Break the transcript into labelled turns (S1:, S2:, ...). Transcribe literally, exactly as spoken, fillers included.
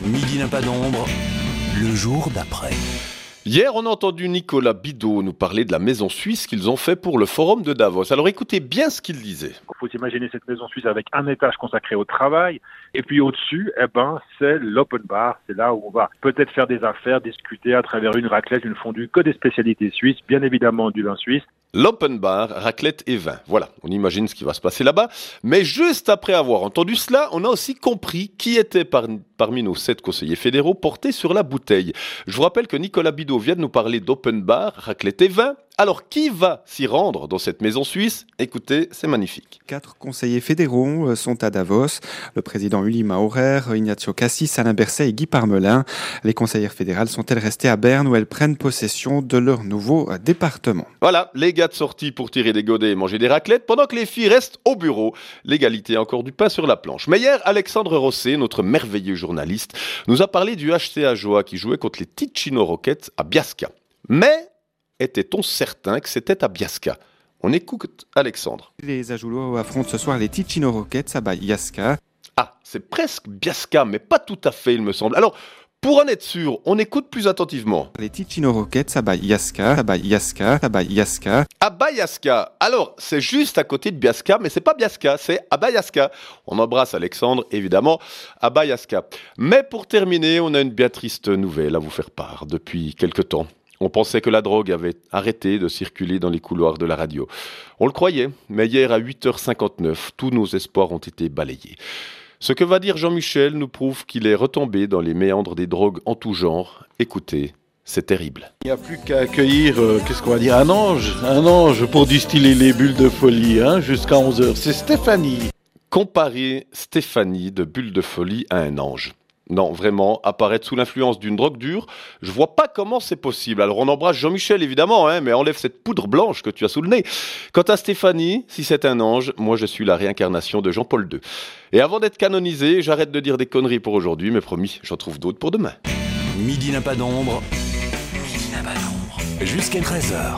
S1: Midi n'a pas d'ombre, le jour d'après.
S2: Hier, on a entendu Nicolas Bidault nous parler de la maison suisse qu'ils ont fait pour le forum de Davos. Alors écoutez bien ce qu'il disait.
S3: Il faut s'imaginer cette maison suisse avec un étage consacré au travail et puis au-dessus, eh ben, c'est l'open bar. C'est là où on va peut-être faire des affaires, discuter à travers une raclette, une fondue, que des spécialités suisses, bien évidemment du vin suisse.
S2: L'open bar, raclette et vin. Voilà, on imagine ce qui va se passer là-bas. Mais juste après avoir entendu cela, on a aussi compris qui était par, parmi nos sept conseillers fédéraux portés sur la bouteille. Je vous rappelle que Nicolas Bidault vient de nous parler d'open bar, raclette et vin. Alors, qui va s'y rendre dans cette maison suisse ? Écoutez, c'est magnifique.
S4: Quatre conseillers fédéraux sont à Davos. Le président Uli Maurer, Ignacio Cassis, Alain Berset et Guy Parmelin. Les conseillères fédérales sont-elles restées à Berne où elles prennent possession de leur nouveau département ?
S2: Voilà, les gars de sortie pour tirer des godets et manger des raclettes, pendant que les filles restent au bureau. L'égalité a encore du pain sur la planche. Mais hier, Alexandre Rosset, notre merveilleux journaliste, nous a parlé du H C A Joie qui jouait contre les Ticino Rockets à Biasca. Mais était-on certain que c'était à Biasca ? On écoute Alexandre.
S4: Les Ajoulois affrontent ce soir les Ticino Rockets à Biasca.
S2: Ah, c'est presque Biasca, mais pas tout à fait, il me semble. Alors, pour en être sûr, on écoute plus attentivement.
S4: Les Ticino Rockets à Biasca, à Biasca, à Biasca.
S2: À Biasca. Alors, c'est juste à côté de Biasca, mais c'est pas Biasca, c'est à Biasca. On embrasse Alexandre, évidemment, à Biasca. Mais pour terminer, on a une bien triste nouvelle à vous faire part depuis quelque temps. On pensait que la drogue avait arrêté de circuler dans les couloirs de la radio. On le croyait, mais hier à huit heures cinquante-neuf, tous nos espoirs ont été balayés. Ce que va dire Jean-Michel nous prouve qu'il est retombé dans les méandres des drogues en tout genre. Écoutez, c'est terrible.
S5: Il n'y a plus qu'à accueillir, euh, qu'est-ce qu'on va dire, un ange, un ange pour distiller les bulles de folie, hein, jusqu'à onze heures. C'est Stéphanie.
S2: Comparer Stéphanie de Bulle de Folie à un ange. Non, vraiment, apparaître sous l'influence d'une drogue dure, je vois pas comment c'est possible. Alors on embrasse Jean-Michel évidemment, hein, mais enlève cette poudre blanche que tu as sous le nez. Quant à Stéphanie, si c'est un ange, moi je suis la réincarnation de Jean-Paul deux. Et avant d'être canonisé, j'arrête de dire des conneries pour aujourd'hui, mais promis, j'en trouve d'autres pour demain.
S1: Midi n'a pas d'ombre, midi n'a pas d'ombre, jusqu'à treize heures.